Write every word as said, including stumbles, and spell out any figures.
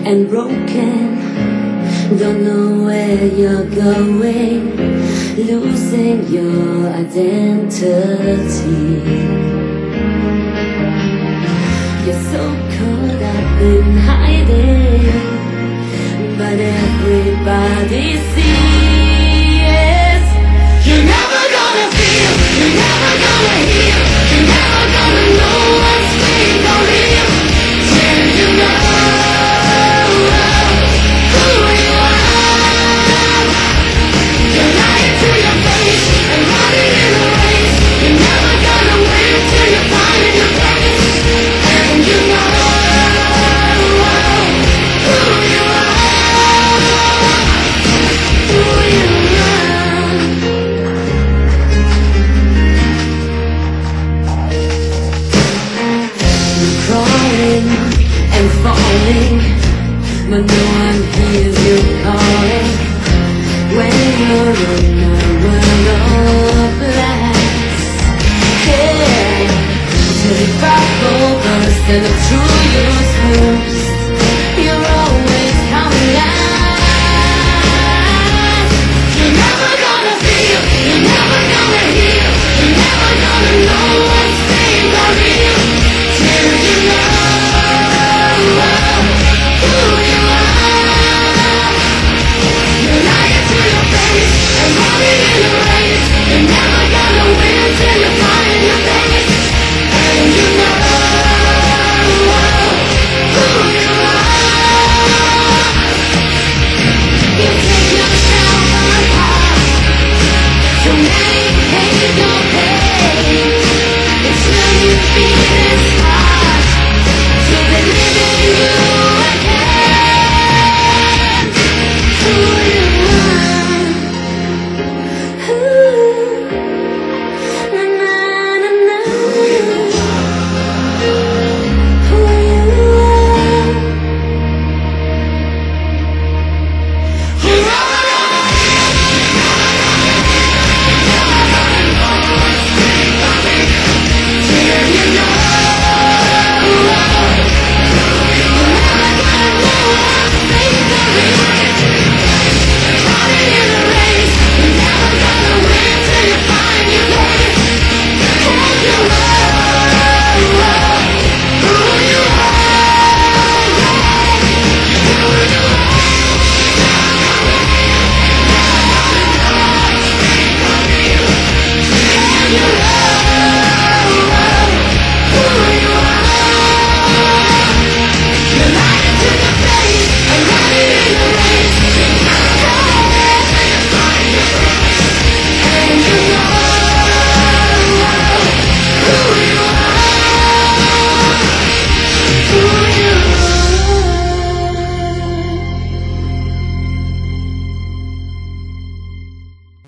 and broken. Don't know where you're going, losing your identity. You're so caught up in hiding, but everybody sees. You're never gonna feel, you're never gonna heal, you're never gonna know what's being for real till you know who you are. You're lying to your face and running in a race. You're never gonna win till you find your place, and you know who you are, who you are. You're crawling and falling, but no one hears you calling. When you're in a world of glass, yeah, till the Bible bursts and the truth